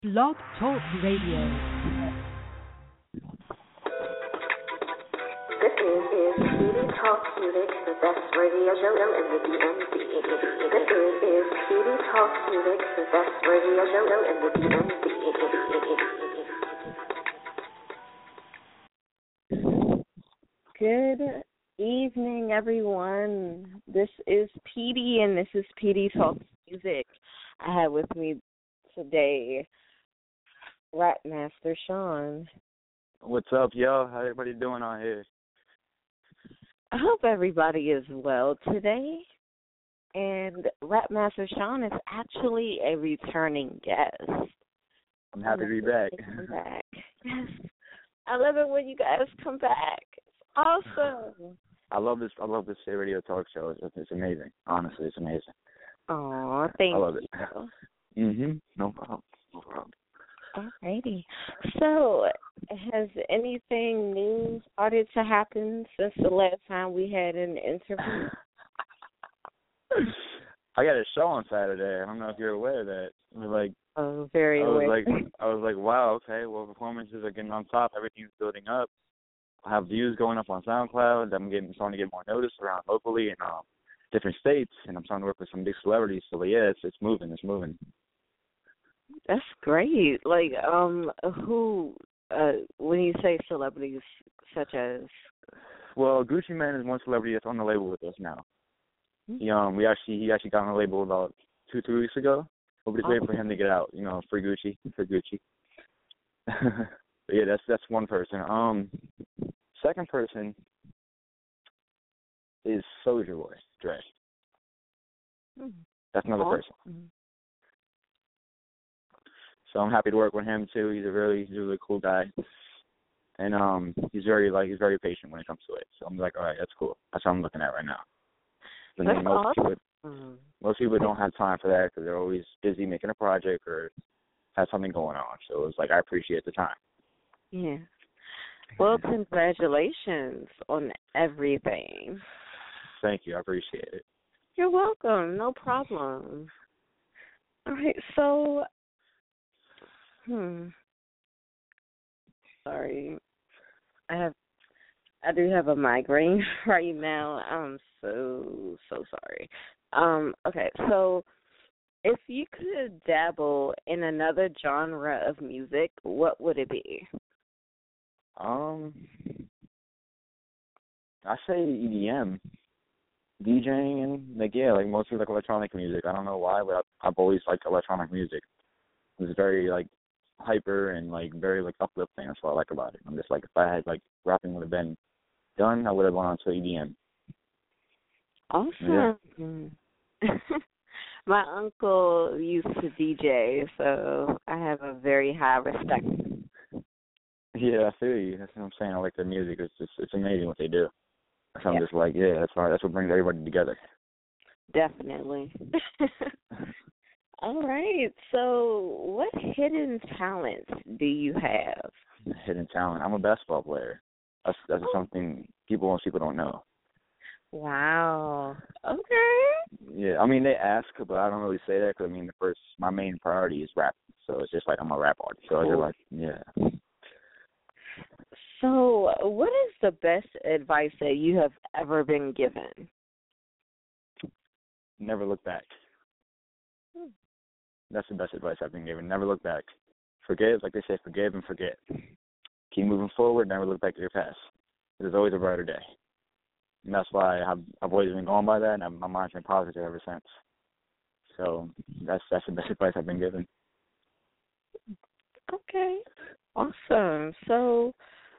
Blog Talk Radio. This is PD Talk Music, the best radio show in the DMV. This is PD Talk Music, the best radio show in the DMV. Good evening, everyone. This is PD, and this is PD Talk Music. I have with me today Rap Master Sean. What's up, yo? How everybody doing out here? I hope everybody is well today. And Rap Master Sean is actually a returning guest. I'm happy to be back. Come back. Yes. I love it when you guys come back. It's awesome. I love this radio talk show. It's amazing. Honestly, it's amazing. Aw, thank you. I love it. No problem. Alrighty. So, has anything new started to happen since the last time we had an interview? I got a show on Saturday. I don't know if you're aware of that. Very aware. I was like, wow, okay, well, performances are getting on top. Everything's building up. I have views going up on SoundCloud. I'm starting to get more notice around locally in different states, and I'm starting to work with some big celebrities. So, yeah, it's moving. It's moving. That's great. Who, when you say celebrities such as? Well, Gucci Mane is one celebrity that's on the label with us now. Mm-hmm. He actually got on the label about 2-3 weeks ago. We're just waiting for him to get out. Free Gucci. But yeah, that's one person. Second person is Soulja Boy, Dre. Mm-hmm. That's another person. Mm-hmm. So I'm happy to work with him too. He's a really cool guy, and he's very patient when it comes to it. So I'm like, all right, that's cool. That's what I'm looking at right now. And that's awesome. Mm-hmm. Most people don't have time for that because they're always busy making a project or have something going on. So it's like I appreciate the time. Yeah. Well, congratulations on everything. Thank you. I appreciate it. You're welcome. No problem. All right. So, sorry. I do have a migraine right now. I'm so sorry. Okay. So, if you could dabble in another genre of music, what would it be? I say EDM, DJing, and mostly electronic music. I don't know why, but I've always liked electronic music. It's very hyper and very uplifting. That's what I like about it. I'm just if I had rapping would have been done, I would have gone on to EDM. Awesome. Yeah. My uncle used to DJ, so I have a very high respect. Yeah, I feel you. That's what I'm saying. I like their music. It's amazing what they do. So I'm just that's right. That's what brings everybody together. Definitely. All right. So, what hidden talents do you have? Hidden talent. I'm a basketball player. That's something most people don't know. Wow. Okay. Yeah, I mean they ask, but I don't really say that because my main priority is rap. So it's just I'm a rap artist. So they're yeah. So, what is the best advice that you have ever been given? Never look back. That's the best advice I've been given. Never look back. Forgive, like they say, forgive and forget. Keep moving forward. Never look back to your past. There's always a brighter day. And that's why I've always been going by that, and my mind's been positive ever since. So that's the best advice I've been given. Okay. Awesome. So,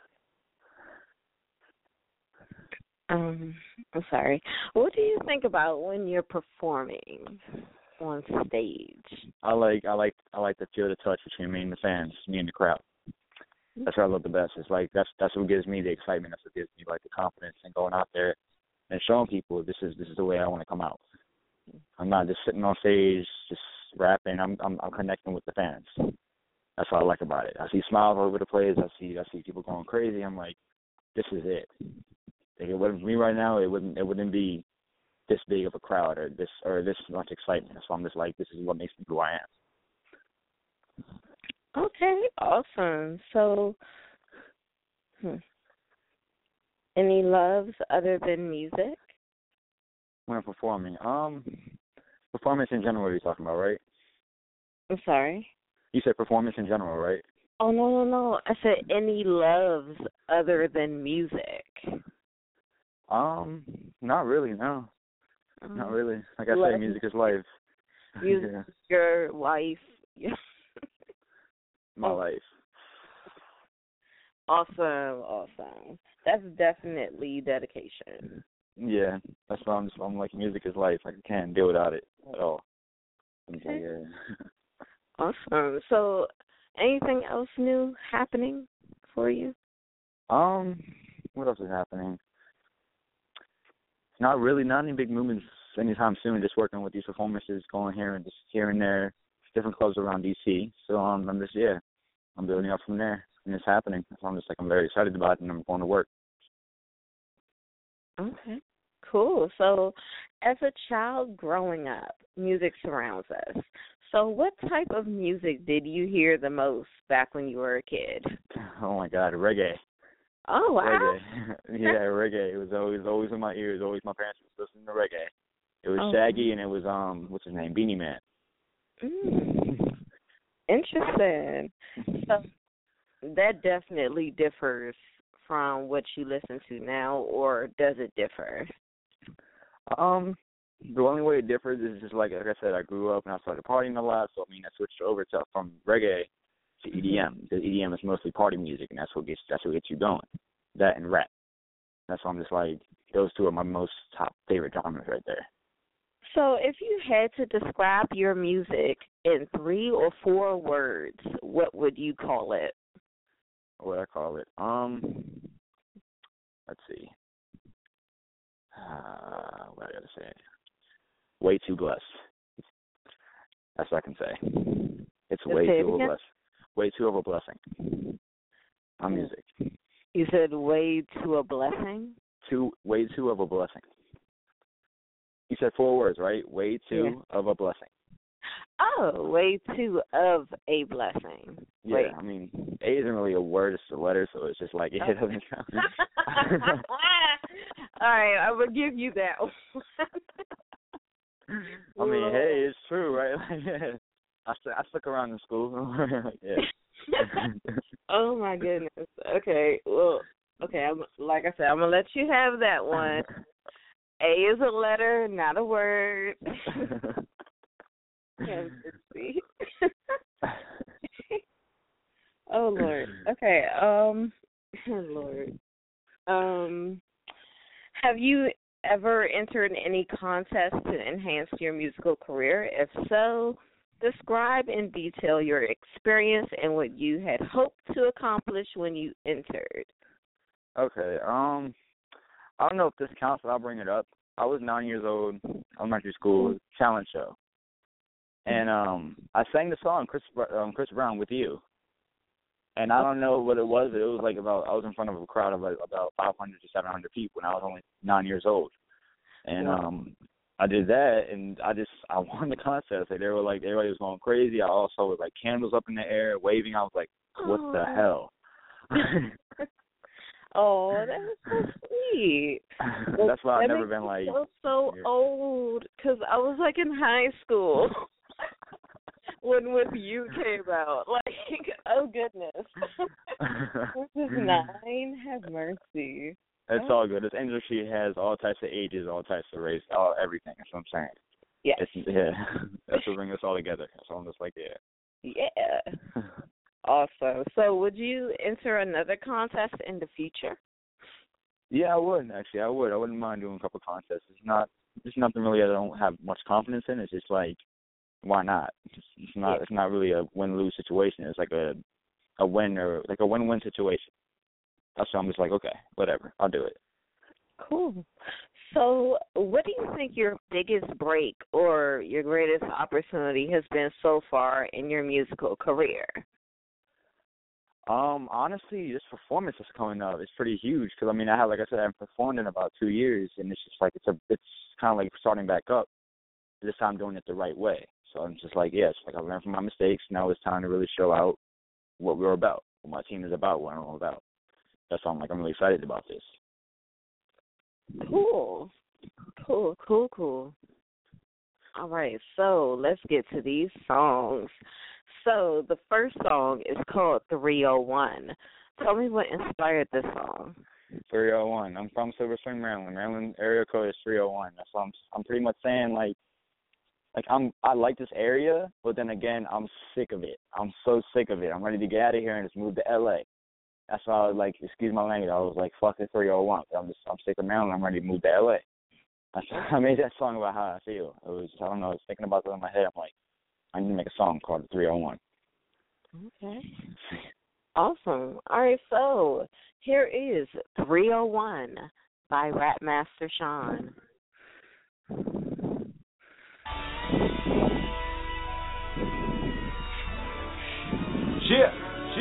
I'm sorry. What do you think about when you're performing on stage? I like to feel the touch between me and the fans, me and the crowd. That's what I love the best. It's that's what gives me the excitement. That's what gives me the confidence in going out there and showing people this is the way I want to come out. I'm not just sitting on stage just rapping. I'm connecting with the fans. That's what I like about it. I see smiles all over the place. I see people going crazy. I'm like, this is it. If it wasn't for me right now, it wouldn't be this big of a crowd or this much excitement. So I'm just this is what makes me who I am. Okay, awesome. So, hmm, any loves other than music? When performing, performance in general, you're talking about, right? I'm sorry. You said performance in general, right? Oh, no. I said any loves other than music. Not really, no. Not Um, really. Like I love say, music is life. music, Yeah, your life. Yeah. my Oh, life. awesome. That's definitely dedication. Yeah, that's why I'm like, music is life. Like, I can't deal without it at all. I'm just like, Okay. yeah. Awesome. So, anything else new happening for you? Um, what else is happening? Not really, not any big movements anytime soon. Just working with these performances, going here and just here and there, different clubs around DC. So I'm just I'm building up from there, and it's happening. So I'm just like, I'm very excited about it, and I'm going to work. Okay. Cool. So, as a child growing up, music surrounds us. So, what type of music did you hear the most back when you were a kid? Oh my God, reggae. Oh, wow. Reggae. Yeah, reggae. It was always in my ears. Always my parents was listening to reggae. It was Oh, Shaggy and it was what's his name? Beanie Man. mm, interesting. So, that definitely differs from what you listen to now, or does it differ? The only way it differs is just like I said, I grew up and I started partying a lot, so I mean I switched over to from reggae to EDM. Because EDM is mostly party music and that's what gets you going. That and rap. That's why I'm just like, those two are my most top favorite genres right there. So, if you had to describe your music in 3 or 4 words, what would you call it? What I call it. Let's see. What I gotta say. Way too blessed. That's what I can say. It's Just way say it too of a again. blessing. Way too of a blessing. On music. You said way to a blessing? Way too of a blessing. You said 4 words, right? Way Yeah. too of a blessing. Oh, way too of a blessing. Yeah, Wait. I mean, A isn't really a word, it's a letter, so it's just like, it doesn't count. All right, I will give you that one. I mean, hey, it's true, right? Like, yeah. I stuck around in school. Yeah. Oh my goodness. Okay. Well, okay. Like I said, I'm gonna let you have that one. A is a letter, not a word. Let's see. Oh Lord. Okay. Lord. Have you ever entered any contest to enhance your musical career? If so, describe in detail your experience and what you had hoped to accomplish when you entered. Okay. I don't know if this counts, but I'll bring it up. I was 9 years old, elementary school talent show, and I sang the song Chris Brown with you. And I don't know what it was. It was like I was in front of a crowd of like about 500 to 700 people, and I was only 9 years old. And I did that, and I won the contest. Like, they were like, everybody was going crazy. I also was like candles up in the air, waving. I was like, what the hell? Oh, that was so sweet. That's why I've never makes been me like. feel so old, because I was like in high school when With You came out. Like, oh goodness. This is 9. Have mercy. It's all good. This industry has all types of ages, all types of race, everything. That's what I'm saying. Yes. That's what brings us all together. So I'm just like, Yeah. Awesome. So, would you enter another contest in the future? Yeah, I would actually. I wouldn't mind doing a couple of contests. It's nothing really I don't have much confidence in. It's just like, why not? It's not really a win-lose situation. It's like a win or like a win-win situation. That's why I'm just like, okay, whatever, I'll do it. Cool. So, what do you think your biggest break or your greatest opportunity has been so far in your musical career? Honestly, this performance that's coming up is pretty huge because I mean, I haven't performed in about 2 years, and it's just like it's kind of like starting back up. This time doing it the right way. So I'm just like, yes, like I learned from my mistakes. Now it's time to really show out what we're about, what my team is about, what I'm about. That's why I'm like, I'm really excited about this. Cool. All right, so let's get to these songs. So the first song is called 301. Tell me what inspired this song. 301. I'm from Silver Spring, Maryland. Maryland area code is 301. That's why I'm pretty much saying like I like this area, but then again, I'm sick of it. I'm so sick of it. I'm ready to get out of here and just move to LA. That's why I was like, excuse my language, I was like, fuck the 301. I'm sick of Maryland. I'm ready to move to LA. I made that song about how I feel. It was, I don't know, I was thinking about that in my head. I'm like, I need to make a song called 301. Okay. Awesome. All right, so here is 301 by Rapmaster Sean. Yeah.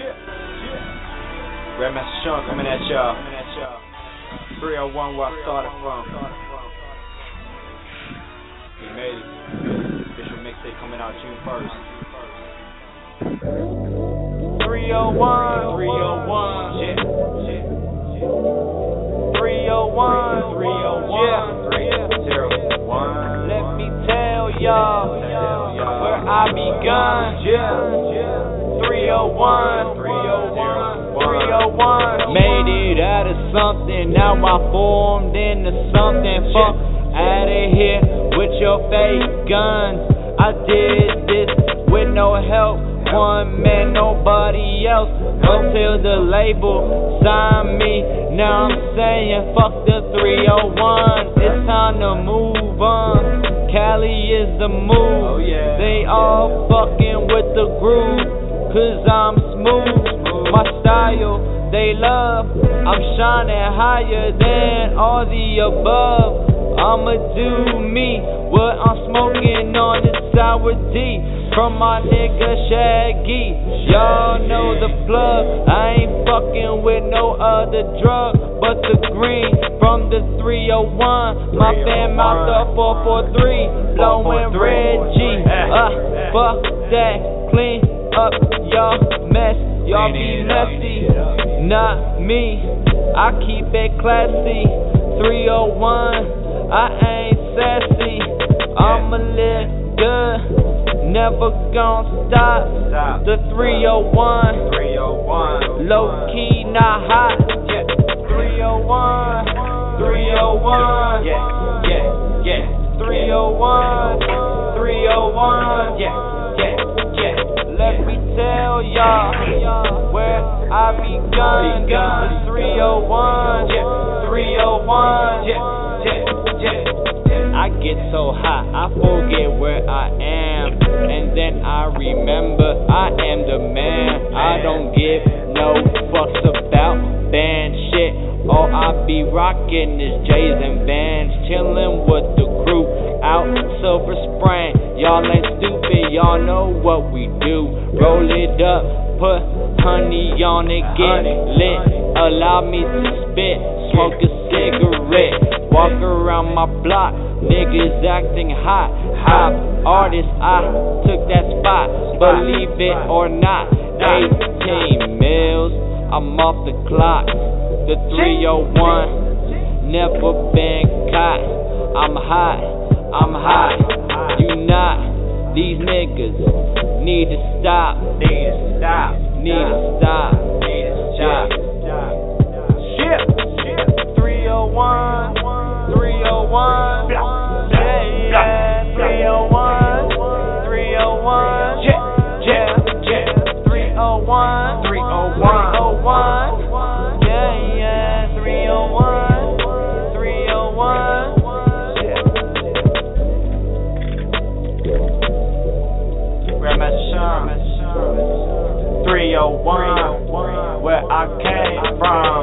Rapmaster Sean coming at y'all. 301 where I started from. We made it. Official mixtape coming out June 1st. 301, yeah. 301, yeah. 01. Let me tell y'all where I begun. Yeah. 301. Made it out of something, now I formed into something. Fuck out of here with your fake guns. I did this with no help, one man, nobody else, until the label signed me. Now I'm saying fuck the 301, it's time to move on. Cali is the move, they all fucking with the groove, cause I'm smooth. My style, they love, I'm shining higher than all the above. I'ma do me, what I'm smoking on is sour D, from my nigga Shaggy. Y'all know the plug, I ain't fucking with no other drug but the green from the 301. My fan mouth the 443, blowing Reggie. Fuck that, clean up y'all mess. Y'all be messy, not me. I keep it classy. 301, I ain't sassy. I'ma live good, never gon' stop. The 301, low key, not hot. 301, 301, yeah. 301, 301, yeah. Let me tell y'all where I begun. The 301, 301, I get so high, I forget where I am, and then I remember I am the man. I don't give no fucks about band shit. All I be rocking is J's and Vans, chillin' with the crew out Silver Spring. Y'all ain't stupid, y'all know what we do. Roll it up, put honey on it, get lit. Allow me to spit, smoke a cigarette, walk around my block, niggas acting hot. Hop artist, I took that spot, believe it or not. 18 mils, I'm off the clock. The 301, never been caught. I'm hot, you not. These niggas need to stop. Shit. 301, 301, yeah. 301, 301, yeah. 301, 301, yeah. 301, 301. Rapmaster Sean, 301, where I came from.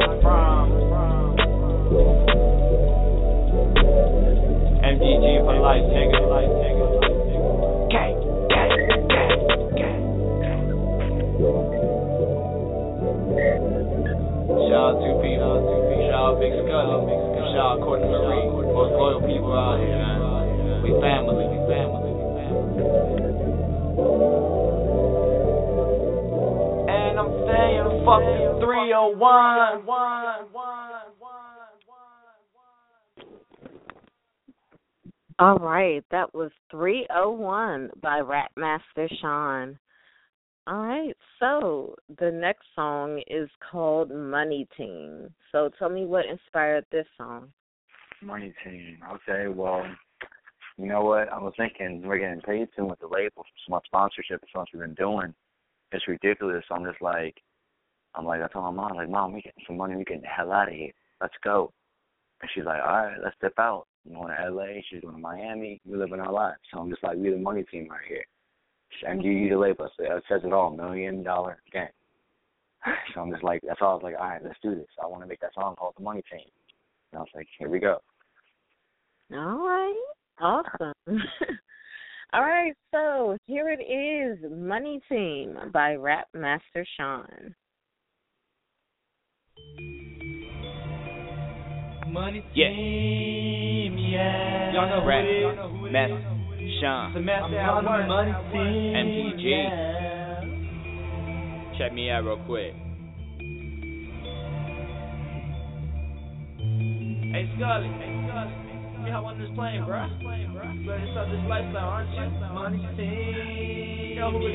MDG for life, nigga. Gang. Shout out 2P, shout out Big Scully, shout out Courtney Marie, most loyal people out here, man. We family. And and I'm saying fuck the 301. All right, that was 301 by Rapmaster Sean. All right, so the next song is called Money Team. So tell me what inspired this song. Money Team. Okay, well, you know what? I was thinking we're getting paid soon with the label, so much sponsorship and so much we've been doing. It's ridiculous. So I told my mom, like, Mom, we getting some money, we getting the hell out of here. Let's go. And she's like, all right, let's dip out. I'm going to LA, she's going to Miami, we living our lives. So I'm just like, we the Money Team right here. MGU, the label, so it says it all, $1 million gang. So I'm just like, that's all. I was like, all right, let's do this. I want to make that song called The Money Team. And I was like, here we go. All right, awesome. All right, so here it is, Money Team by Rapmaster Sean. Money Team, yeah. Y'all know Rap, Master Sean, Money Team, MPG. Yeah. Check me out real quick. Hey Scully, you hop on this plane, bro. You ready to start this lifestyle, aren't you? Money Team,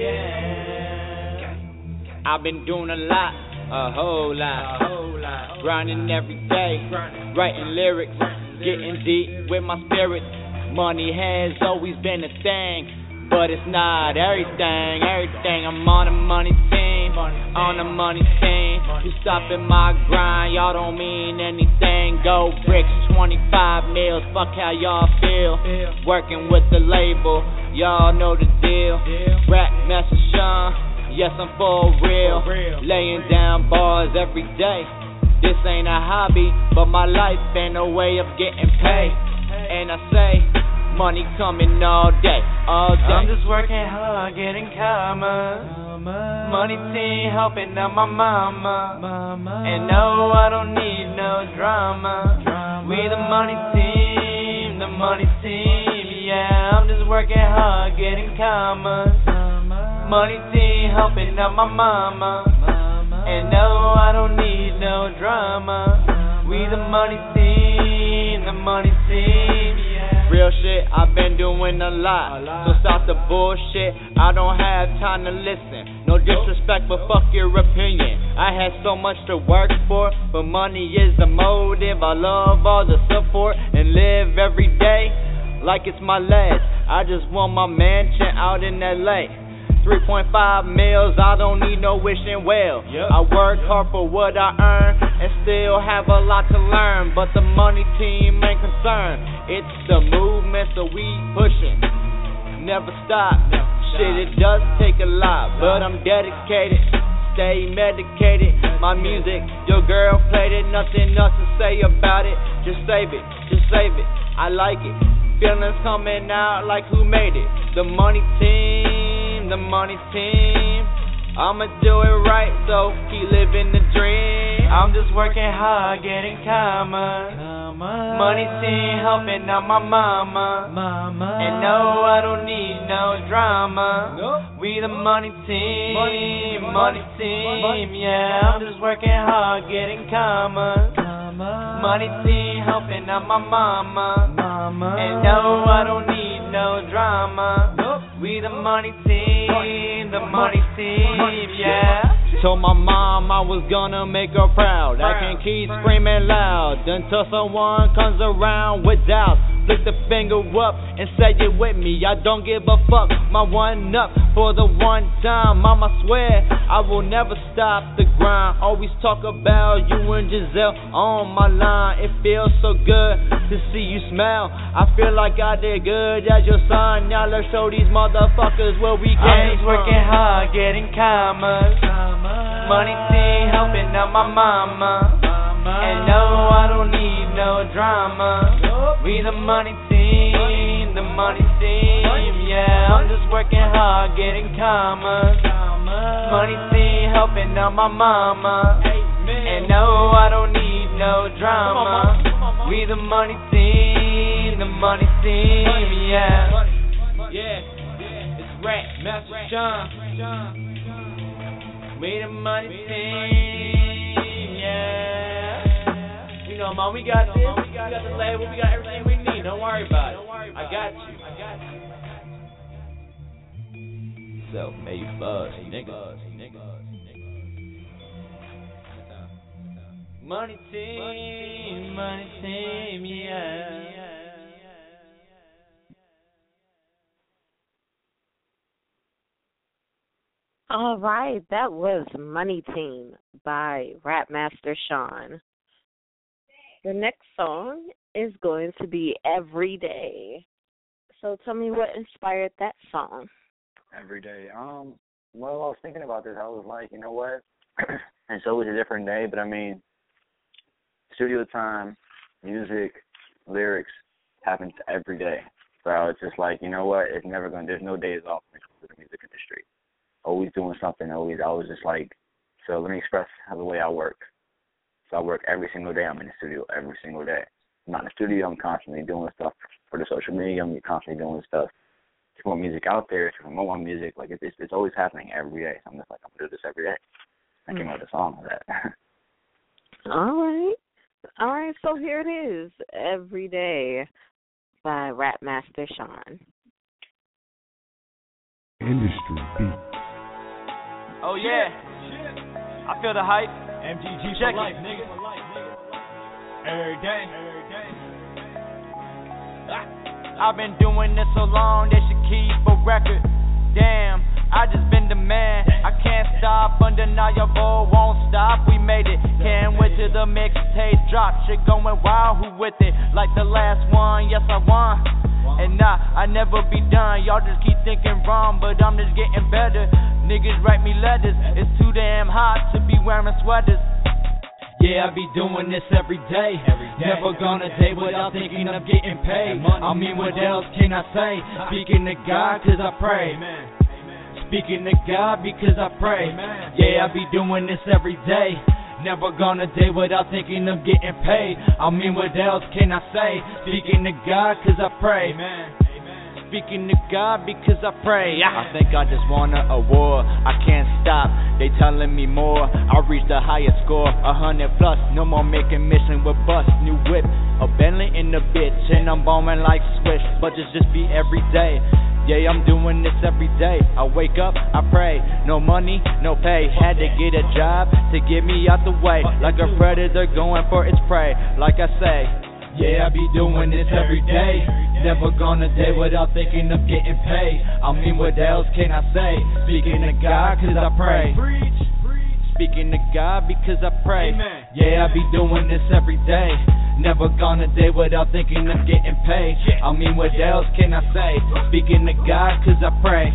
yeah. I've been doing a lot, a whole lot. Grinding every day, writing lyrics, getting deep with my spirit. Money has always been a thing, but it's not everything. I'm on a money team, on a money team. You stopping my grind, y'all don't mean anything. Go bricks, 25 mils, fuck how y'all feel. Working with the label, y'all know the deal. Rapmaster Sean, yes I'm for real. Laying down bars every day. This ain't a hobby, but my life and a way of getting paid. And I say, money coming all day. I'm just working hard, getting karma. Money Team helping out my mama. And no, I don't need no drama. We the Money Team, yeah. I'm just working hard, getting karma. Money Team helping out my mama. And no, I don't need no drama. We the Money Team, yeah. Real shit, I've been doing a lot. So stop the bullshit, I don't have time to listen. No disrespect, but fuck your opinion. I had so much to work for, but money is the motive. I love all the support and live every day like it's my last. I just want my mansion out in LA. 3.5 mils, I don't need no wishing well. I work hard for what I earn and still have a lot to learn, but the Money Team ain't concerned. It's the movement, so we pushing, never stop. Shit, it does take a lot, but I'm dedicated. Stay medicated. My music, your girl played it, nothing else to say about it. Just save it, I like it. Feelings coming out like who made it? The Money Team. I'ma do it right, so keep living the dream. I'm just working hard, getting karma. Money Team helping out my mama. And no, I don't need no drama. We the Money Team, yeah. I'm just working hard, getting karma. Money Team helping out my mama. And no, I don't need no drama. We the Money Team, yeah. Told my mom I was gonna make her proud. I can't keep screaming loud until someone comes around with doubt. Flick the finger up and say it with me. I don't give a fuck, my one up for the one time. Mama swear I will never stop the grind. Always talk about you and Giselle on my line. It feels so good to see you smile. I feel like I did good as your son. Now let's show these motherfuckers where we came from. I'm just working hard, getting karma. Money Team helping out my mama. And no, I don't need no drama. We the Money Team, yeah. I'm just working hard, getting karma. Money Team helping out my mama. And no, I don't need no drama. We the Money Team, yeah. Yeah, it's Rapmaster Sean. We the money team, yeah. You know, man, we got this. We got the label. We got everything we need. Don't worry about it. I got you. Self-made buzz, nigga. Money team, yeah. All right, that was Money Team by Rapmaster Sean. The next song is going to be Every Day. So tell me what inspired that song. Every day. Well, I was thinking about this. I was like, you know what? It's always a different day, but I mean, studio time, music, lyrics happens every day. So it's just like, you know what? It's never going to, there's no days off when it comes to the music industry. Always doing something, I was just like, so let me express how the way I work. So I work every single day. I'm in the studio every single day. I'm not in the studio. I'm constantly doing stuff for the social media. I'm constantly doing stuff to put music out there, to promote my music. Like, it's always happening every day. So I'm just like, I'm going to do this every day. I came up with a song for that. All right, so here it is, Every Day by Rapmaster Sean. Industry beat. Oh yeah, I feel the hype. MGG Check for life, it. nigga. Every day. I've been doing this so long, they should keep a record. Damn, I just been the man. I can't stop, undeniable, won't stop. We made it. Can't wait till the mixtape drop. Shit going wild, who with it? Like the last one, yes I won. And I never be done. Y'all just keep thinking wrong, but I'm just getting better. Niggas write me letters. It's too damn hot to be wearing sweaters. Yeah, I be doing this every day. Never gonna day without thinking of getting paid. I mean, what else can I say? Speaking to God, cause I pray. Speaking to God because I pray. Yeah, I be doing this every day. Never gonna day without thinking of getting paid. I mean, what else can I say? Speaking to God cause I pray. Speaking to God because I pray. I think I just won an award. I can't stop. They telling me more. I reached the highest score, 100 plus. No more making mission with bus. New whip, a Bentley in the bitch, and I'm bombing like Swish. But just be every day. Yeah, I'm doing this every day. I wake up, I pray. No money, no pay. Had to get a job to get me out the way. Like a predator going for its prey. Like I say, yeah, I be doing this every day. Never gonna day without thinking of getting paid. I mean, what else can I say? Speaking to God cause I pray. Speaking to God because I pray. Yeah, I be doing this every day. Never gonna day without thinking of getting paid. I mean, what else can I say? Speaking to God cause I pray.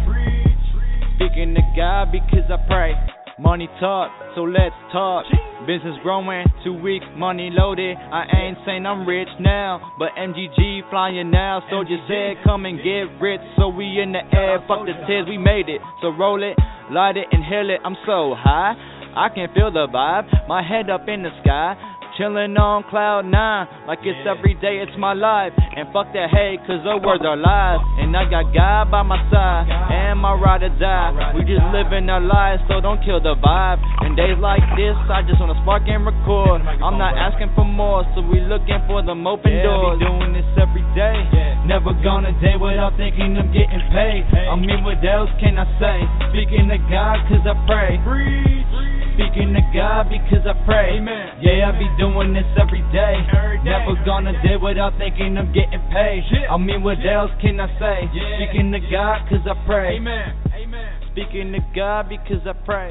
Speaking to God because I pray. Money talk, so let's talk. Business growing, 2 weeks, money loaded. I ain't saying I'm rich now, but MGG flying now. So just said come and get rich, so we in the air. Fuck the tears, we made it. So roll it, light it, inhale it. I'm so high, I can feel the vibe. My head up in the sky, chillin' on cloud 9, like it's every day, it's my life. And fuck that hate, cause the words are lies. And I got God by my side, and my ride or die. We just living our lives, so don't kill the vibe. And days like this, I just wanna spark and record. I'm not asking for more, so we looking for them open doors. I be doing this every day. Never gonna day without thinking of getting paid. I mean, what else can I say? Speaking to God cause I pray. Speaking to God because I pray. Yeah, I be doing this every day. Never gonna day without thinking of getting paid. I mean, what else can I say? Speaking to God cause I pray. Speaking to God because I pray.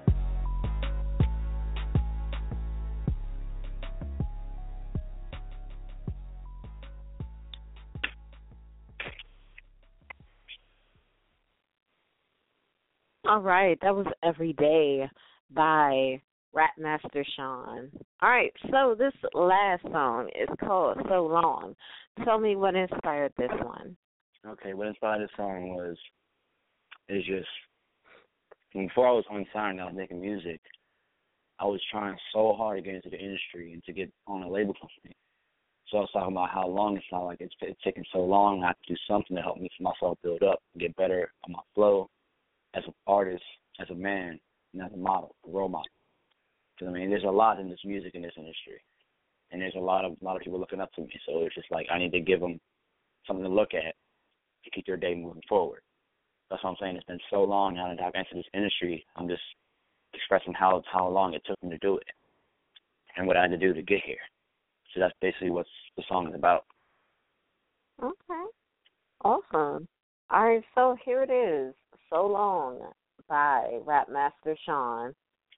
All right, that was Every Day by Rapmaster Sean. All right, so this last song is called So Long. Tell me what inspired this one. Okay, what inspired this song is just, before I was unsigned, I was making music. I was trying so hard to get into the industry and to get on a label company. So I was talking about how long it's not, like it's taking so long. I have to do something to help me for myself build up and get better on my flow as an artist, as a man, and as a model, a role model. Because I mean, there's a lot in this music in this industry, and there's a lot of people looking up to me. So it's just like I need to give them something to look at to keep their day moving forward. That's what I'm saying. It's been so long now that I've entered this industry. I'm just expressing how long it took me to do it and what I had to do to get here. So that's basically what the song is about. Okay. Awesome. All right, so here it is, So Long by Rapmaster Sean.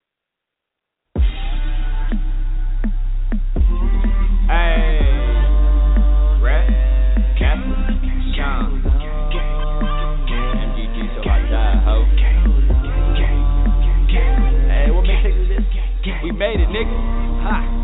Hey, Rap, Master Sean. MGG till I die, ho. Hey, what mixtape is this? We made it, nigga. Ha.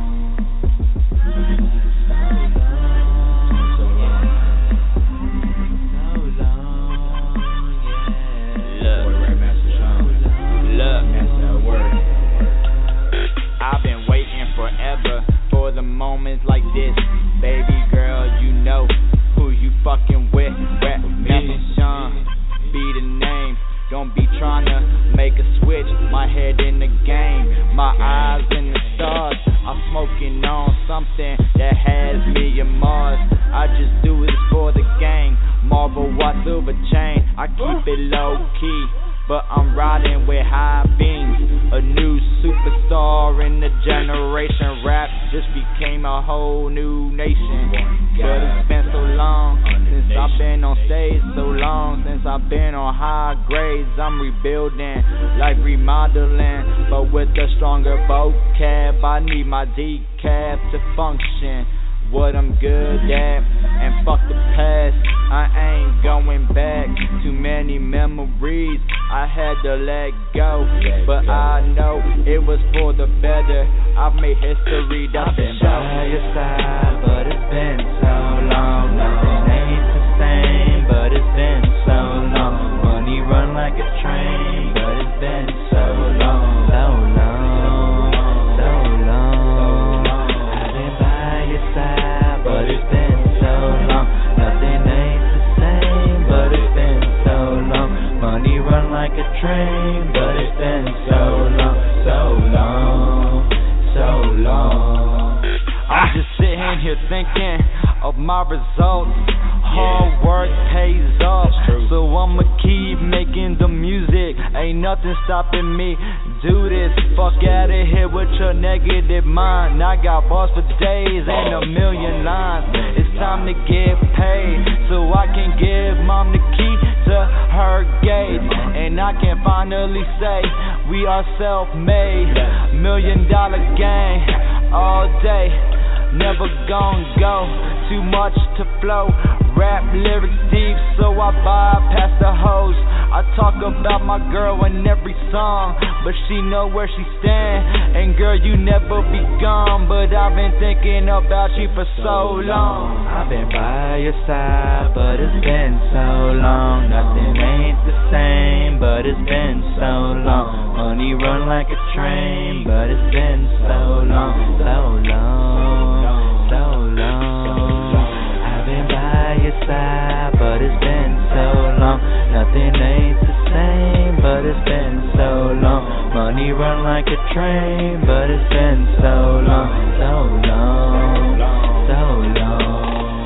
I've been waiting forever for the moments like this. Baby girl, you know who you fucking with. Rapmaster Sean, be the name. Don't be tryna make a switch. My head in the game, my eyes in the stars. I'm smoking on something that has me in Mars. I just do this for the gang. Marble watch, silver chain. I keep it low key, but I'm riding with high beams. A new superstar in the generation. Rap just became a whole new nation. But it's been so long since I've been on stage, so long since I've been on high grades. I'm rebuilding, like remodeling, but with a stronger vocab. I need my decaf to function what I'm good at, and fuck the past. I ain't going back. Too many memories I had to let go, but I know it was for the better. I've made history. I've been by your side, but it's been so long. Nothing ain't the same, but it's been so long. Money run like a train, but it's been so long, so long, so long. I've been by your side, but it's been so long. Nothing ain't the same, but it's been so long. Money run like a train, but it's been so long, so long, so long. I'm just sitting here thinking of my results. Hard work pays off, so I'ma keep making the music. Ain't nothing stopping me. Do this, fuck out of here with your negative mind. I got bars for days and a million lines. It's time to get paid, so I can give mom the key to her gates, and I can finally say we are self-made. $1 million gang all day. Never gon' go, too much to flow. Rap lyrics deep, so I bypass the hoes. I talk about my girl in every song, but she know where she stand. And girl, you never be gone, but I've been thinking about you for so long. I've been by your side, but it's been so long. Nothing ain't the same, but it's been so long. Money run like a train, but it's been so long, so long, so long. I've been by your side, but it's been so long. Nothing ain't the same, but it's been so long. Money run like a train, but it's been so long, so long, so long.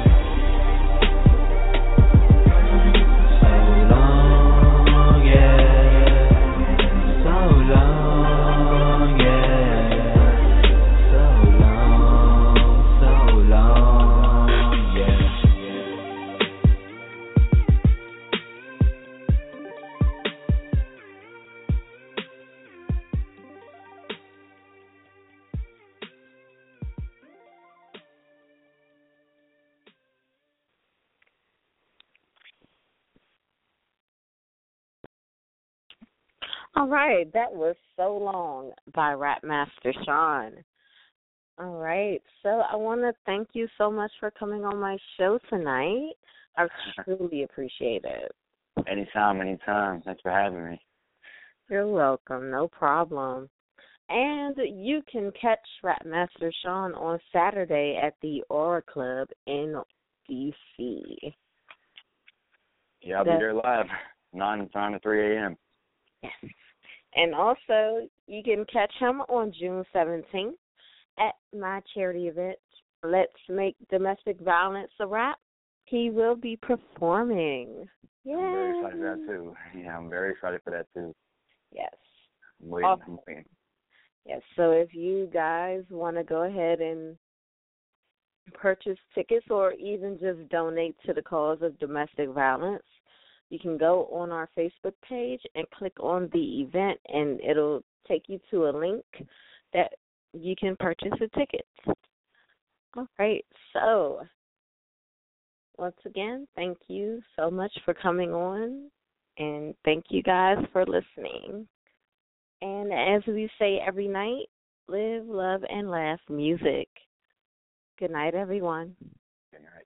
All right, that was So Long by Rapmaster Sean. All right, so I want to thank you so much for coming on my show tonight. I truly appreciate it. Anytime. Thanks for having me. You're welcome, no problem. And you can catch Rapmaster Sean on Saturday at the Aura Club in D.C. Yeah, I'll be there live, 9 to 3 a.m. Yes. And also, you can catch him on June 17th at my charity event, Let's Make Domestic Violence a Rap. He will be performing. Yay. I'm very excited for that, too. Yeah, I'm very excited for that, too. Yes. I'm waiting. Yes, so if you guys want to go ahead and purchase tickets or even just donate to the cause of domestic violence, you can go on our Facebook page and click on the event, and it'll take you to a link that you can purchase the tickets. All right, so once again, thank you so much for coming on, and thank you guys for listening. And as we say every night, live, love, and laugh music. Good night, everyone. Good night.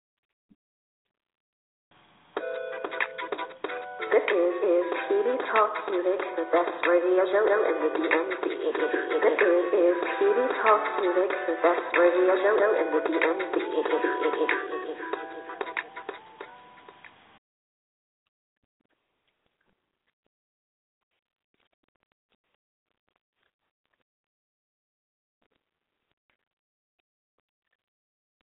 This is PD Talk Music, the best radio show in the DMV. This is PD Talk Music, the best radio show in the DMV.